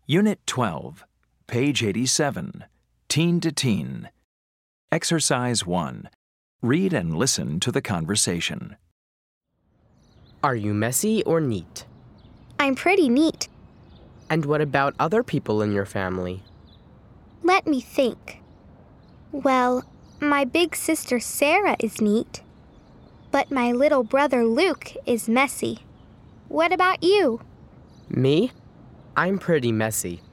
Unit 12, page 87, Teen to Teen. Exercise 1. Read and listen to the conversation. Are you messy or neat? I'm pretty neat. And what about other people in your family? Let me think. Well, my big sister Sarah is neat. But my little brother Luke is messy. What about you? Me? I'm pretty messy.